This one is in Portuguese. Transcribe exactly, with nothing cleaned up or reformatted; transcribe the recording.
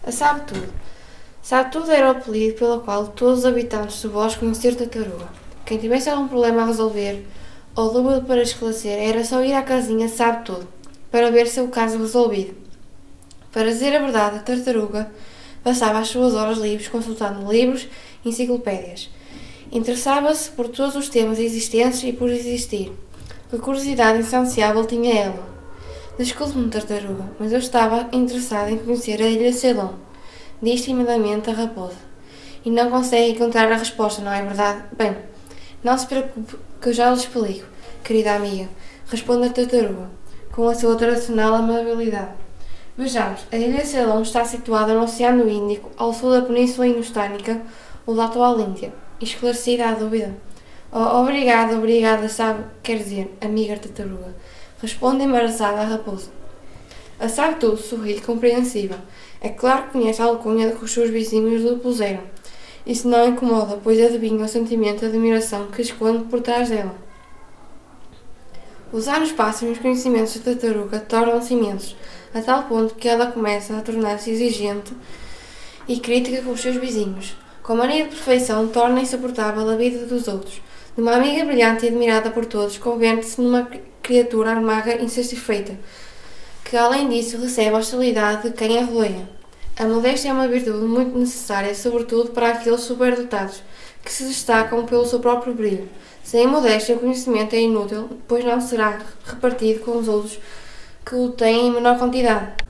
A Sabe Tudo. Sabe Tudo era o apelido pelo qual todos os habitantes do bosque conheciam Tartaruga. Quem tivesse algum problema a resolver ou dúvida para esclarecer, era só ir à casinha Sabe Tudo, para ver seu caso resolvido. Para dizer a verdade, a Tartaruga passava as suas horas livres consultando livros e enciclopédias. Interessava-se por todos os temas existentes e por existir. Que curiosidade insaciável tinha ela! Desculpe-me, Tartaruga, mas eu estava interessada em conhecer a Ilha Ceylon, diz timidamente a raposa. E não consegue encontrar a resposta, não é verdade? Bem, não se preocupe, que eu já lhe explico, querida amiga, responde a Tartaruga, com a sua tradicional amabilidade. Vejamos, a Ilha Ceylon está situada no Oceano Índico, ao sul da Península Indostânica, ou da atual Índia. Esclarecida a dúvida? Oh, obrigada, obrigada, sabe, quer dizer, amiga Tartaruga, responde embaraçada a raposa. A Sabe Tudo sorri compreensiva. É claro que conhece a alcunha que os seus vizinhos lhe puseram. Isso não a incomoda, pois adivinha o sentimento de admiração que esconde por trás dela. Os anos passam e os conhecimentos da tartaruga tornam-se imensos, a tal ponto que ela começa a tornar-se exigente e crítica com os seus vizinhos. Com a mania de perfeição, torna insuportável a vida dos outros. De uma amiga brilhante e admirada por todos, converte-se numa criatura amarga e insatisfeita, que além disso recebe a hostilidade de quem a rodeia. A modéstia é uma virtude muito necessária, sobretudo para aqueles superdotados, que se destacam pelo seu próprio brilho. Sem modéstia, o conhecimento é inútil, pois não será repartido com os outros que o têm em menor quantidade.